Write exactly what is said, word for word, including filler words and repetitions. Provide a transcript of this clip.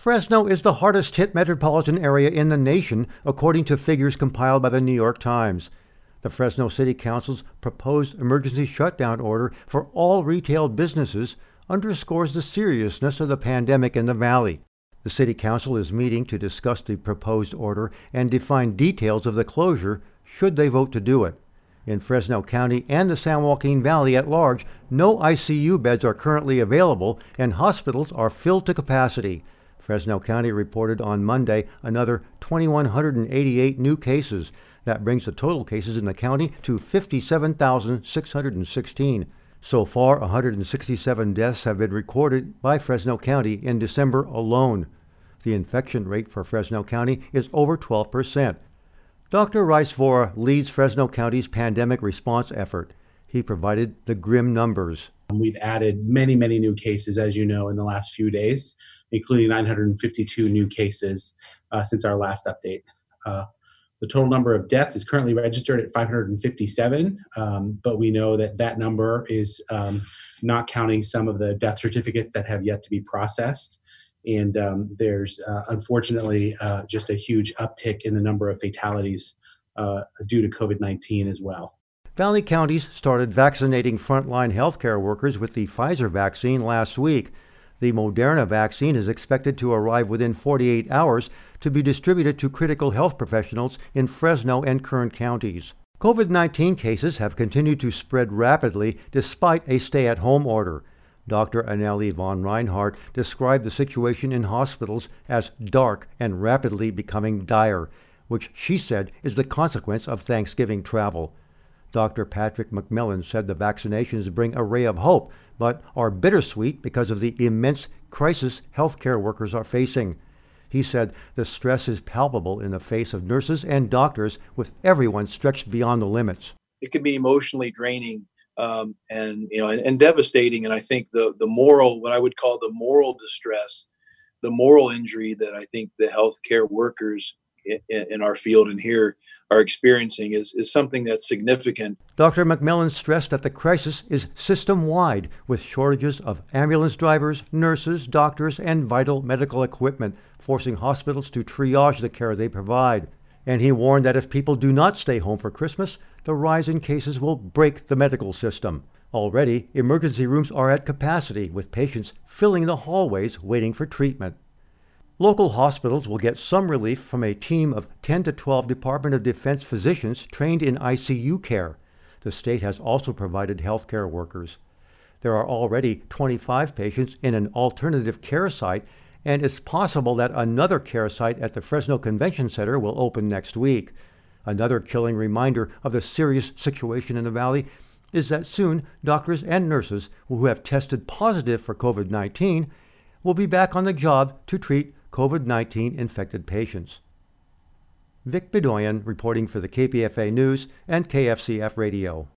Fresno is the hardest hit metropolitan area in the nation, according to figures compiled by the New York Times. The Fresno City Council's proposed emergency shutdown order for all retail businesses underscores the seriousness of the pandemic in the valley. The City Council is meeting to discuss the proposed order and define details of the closure should they vote to do it. In Fresno County and the San Joaquin Valley at large, no I C U beds are currently available and hospitals are filled to capacity. Fresno County reported on Monday another two thousand one hundred eighty-eight new cases. That brings the total cases in the county to fifty-seven thousand six hundred sixteen. So far, one hundred sixty-seven deaths have been recorded by Fresno County in December alone. The infection rate for Fresno County is over twelve percent. Doctor Rice Vora leads Fresno County's pandemic response effort. He provided the grim numbers. We've added many, many new cases, as you know, in the last few days, including nine hundred fifty-two new cases uh, since our last update. Uh, The total number of deaths is currently registered at five hundred fifty-seven, um, but we know that that number is um, not counting some of the death certificates that have yet to be processed. And um, there's uh, unfortunately uh, just a huge uptick in the number of fatalities uh, due to COVID nineteen as well. Valley counties started vaccinating frontline healthcare workers with the Pfizer vaccine last week. The Moderna vaccine is expected to arrive within forty-eight hours to be distributed to critical health professionals in Fresno and Kern counties. COVID nineteen cases have continued to spread rapidly despite a stay-at-home order. Doctor Anneli von Reinhardt described the situation in hospitals as dark and rapidly becoming dire, which she said is the consequence of Thanksgiving travel. Doctor Patrick McMillan said the vaccinations bring a ray of hope, but are bittersweet because of the immense crisis healthcare workers are facing. He said the stress is palpable in the face of nurses and doctors, with everyone stretched beyond the limits. It can be emotionally draining um, and you know and, and devastating. And I think the the moral, what I would call the moral distress, the moral injury that I think the healthcare workers in, in our field and here are experiencing is, is something that's significant. Doctor McMillan stressed that the crisis is system-wide, with shortages of ambulance drivers, nurses, doctors, and vital medical equipment, forcing hospitals to triage the care they provide. And he warned that if people do not stay home for Christmas, the rise in cases will break the medical system. Already, emergency rooms are at capacity, with patients filling the hallways waiting for treatment. Local hospitals will get some relief from a team of ten to twelve Department of Defense physicians trained in I C U care. The state has also provided healthcare workers. There are already twenty-five patients in an alternative care site, and it's possible that another care site at the Fresno Convention Center will open next week. Another killing reminder of the serious situation in the valley is that soon doctors and nurses who have tested positive for COVID nineteen will be back on the job to treat COVID nineteen infected patients. Vic Bedoyan reporting for the K P F A News and K F C F Radio.